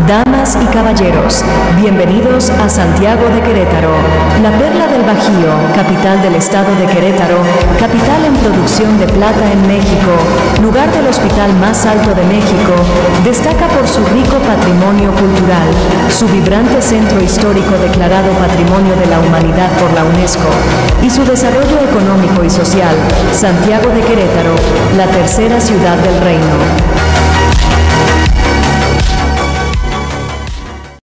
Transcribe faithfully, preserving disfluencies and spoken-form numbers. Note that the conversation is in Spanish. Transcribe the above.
Damas y caballeros, bienvenidos a Santiago de Querétaro, la perla del Bajío, capital del estado de Querétaro, capital en producción de plata en México, lugar del hospital más alto de México, destaca por su rico patrimonio cultural, su vibrante centro histórico declarado Patrimonio de la Humanidad por la UNESCO, y su desarrollo económico y social. Santiago de Querétaro, la tercera ciudad del reino.